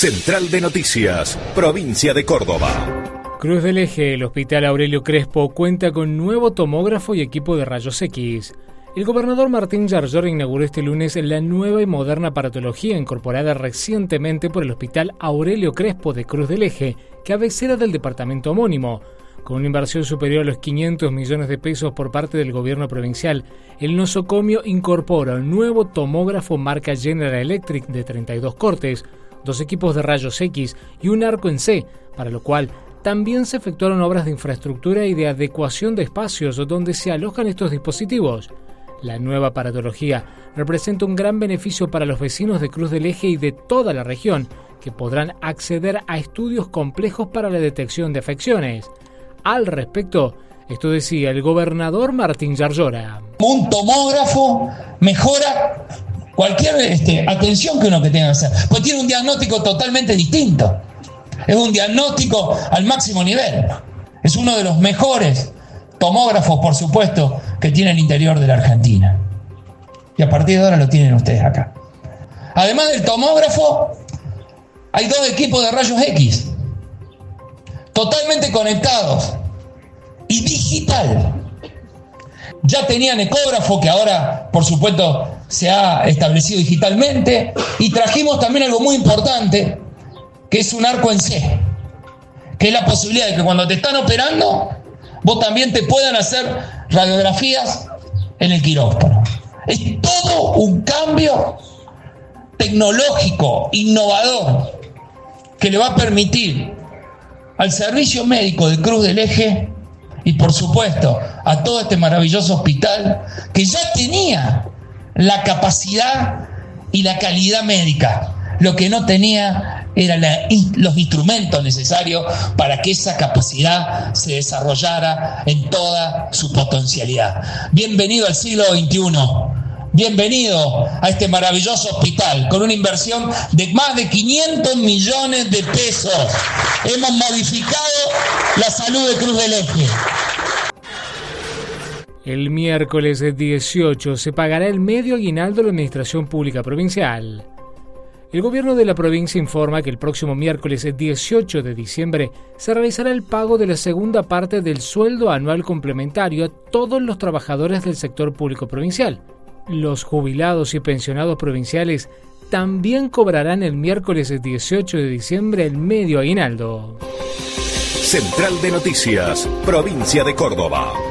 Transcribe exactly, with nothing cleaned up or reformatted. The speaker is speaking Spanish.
Central de Noticias, provincia de Córdoba. Cruz del Eje, el Hospital Aurelio Crespo, cuenta con nuevo tomógrafo y equipo de rayos X. El gobernador Martín Yarlora inauguró este lunes la nueva y moderna aparatología incorporada recientemente por el Hospital Aurelio Crespo de Cruz del Eje, cabecera del departamento homónimo. Con una inversión superior a los quinientos millones de pesos por parte del gobierno provincial, el nosocomio incorpora un nuevo tomógrafo marca General Electric de treinta y dos cortes, dos equipos de rayos X y un arco en C, para lo cual también se efectuaron obras de infraestructura y de adecuación de espacios donde se alojan estos dispositivos. La nueva aparatología representa un gran beneficio para los vecinos de Cruz del Eje y de toda la región, que podrán acceder a estudios complejos para la detección de afecciones. Al respecto, esto decía el gobernador Martín Yarlora. Un tomógrafo mejora cualquier este, atención que uno que tenga que hacer, pues tiene un diagnóstico totalmente distinto. Es un diagnóstico al máximo nivel. Es uno de los mejores tomógrafos, por supuesto, que tiene el interior de la Argentina. Y a partir de ahora lo tienen ustedes acá. Además del tomógrafo, hay dos equipos de rayos X, totalmente conectados y digital. Ya tenían ecógrafo, que ahora, por supuesto, se ha establecido digitalmente, y trajimos también algo muy importante, que es un arco en C, que es la posibilidad de que cuando te están operando, vos también te puedan hacer radiografías en el quirófano. Es todo un cambio tecnológico, innovador, que le va a permitir al servicio médico de Cruz del Eje y, por supuesto, a todo este maravilloso hospital que ya tenía la capacidad y la calidad médica. Lo que no tenía eran la, los instrumentos necesarios para que esa capacidad se desarrollara en toda su potencialidad. Bienvenido al siglo veintiuno. Bienvenido a este maravilloso hospital con una inversión de más de quinientos millones de pesos. Hemos modificado la salud de Cruz del Eje. El miércoles dieciocho se pagará el medio aguinaldo a la Administración Pública Provincial. El gobierno de la provincia informa que el próximo miércoles dieciocho de diciembre se realizará el pago de la segunda parte del sueldo anual complementario a todos los trabajadores del sector público provincial. Los jubilados y pensionados provinciales también cobrarán el miércoles dieciocho de diciembre el medio aguinaldo. Central de Noticias, provincia de Córdoba.